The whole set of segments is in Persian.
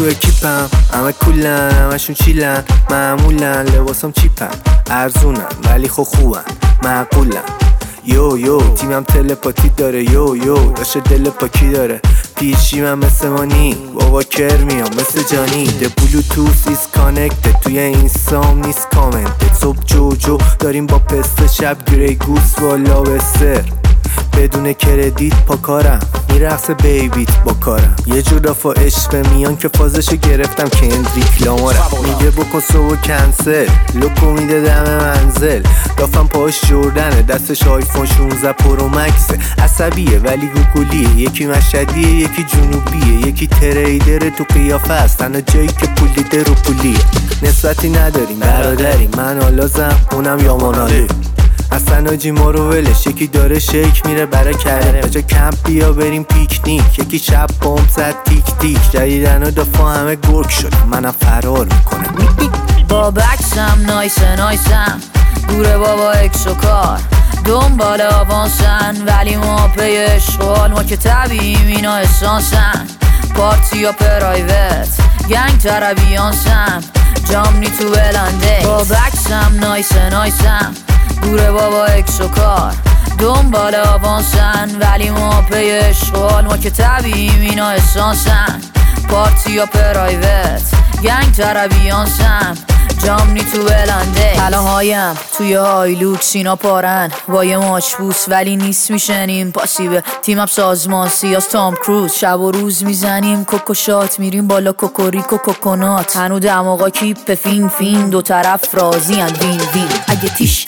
تو اکیپم، همه کولن، همشون چیلن، معمولن، لباسم چیپن، ارزونن ولی خب خوبن، معقولن. یو تیمم تلپاتی داره، یو داشته دل پاکی داره. پیچی من مثل مانی، بابا کر میام مثل جانی. The bluetooth is connected، توی اینستام نیست کامنت. صبح جو داریم با پسته، شب گری گوز بالا بسته. بدون کردیت پا کارم، میرقص بیبیت با کارم. یه جور رفا عشق میان که فازشو گرفتم کندریک لامارم. میگه بکن صبح کنسل، لوکو میده دم منزل. دافم پاش جردنه، دستش آیفون 16 پرو مکسه. عصبیه ولی گوگلیه، یکی مشهدیه یکی جنوبیه. یکی تریدر تو قیافه است، تنها جایی که پولیده رو پولیه. نسبتی نداریم برادریم، من آلازم اونم یاماناله. اصلا آجی ما رو ولش، یکی داره شیک میره برای کره. بجا کمپ بیا بریم پیکنیک، یکی شب بوم زد تیک تیک. جدیدن و دفعه همه گرگ شدم، منم فرار میکنم. با بکسم نایسم دوره بابا اکس و کار. دنبال آوانسن ولی ما پی اشغال. ما که طبیعیم اینا اسانسن، پارتی یا پرایوت گنگ ترابیانسم. جامنی تو بلنده با بکسم نایسم دوره بابا اکس و کار. دنبال آوانسن ولی ما پی اشغال. ما که طبیعیم اینا اسانسن، پارتی یا پرایوت گنگ ترابیانسم. جامنی تو بلنده حلاهایم توی هایلوکس اینا پارن. با یه ماچبوس ولی نیست میشنیم پاسیبه. تیمم سازمان سیاس تام کروز، شب و روز میزنیم کوکو شات. میریم بالا کوکوریکو کوکونات. هنو دماغا کیپ فین دو طرف راضی ان وین. اگه تیش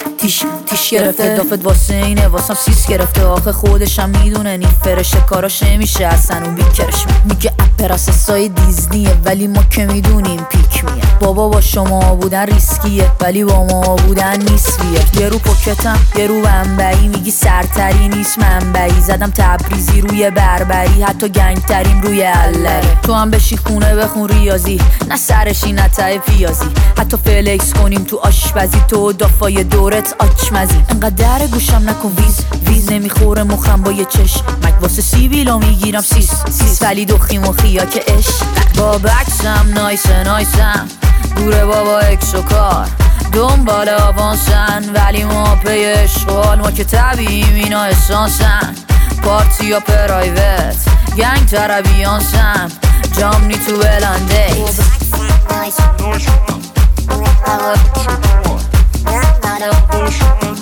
گرفته دافت واسه اینه، واسم سیس گرفته. آخه خودشم میدونه این فرشه کاراش نمیشه اصلا اون بیکرش. میگه اپراسسای دیزنیه ولی ما که میدونیم پیک میه. بابا با شما بودن ریسکیه ولی با ما بودن نیسویه. یه رو پوکتم یه رو بمبئی، میگی سرتری نیست منبعی. زدم تبریزی روی بربری، حتی گنگتریم روی علری. تو هم بشی خونه بخون ریاضی، نه سرشی نه ته پیازی. حتی فلکس کنیم تو آشپزی، تو دافای دورت آچمزی. انقدر گوشم نکن ویز نمیخوره مخم با یه چشم. مک واسه سیبیلا میگیرم سیس ولی دخی مخیا که عشق. با بکسم نایسم دوره بابا اکس و کار. دنبال آوانسن ولی ما پی اشغال. ما که طبیعیم اینا اسانسن، پارتی یا پرایوت گنگ ترابیانسم. جامنی تو بلنده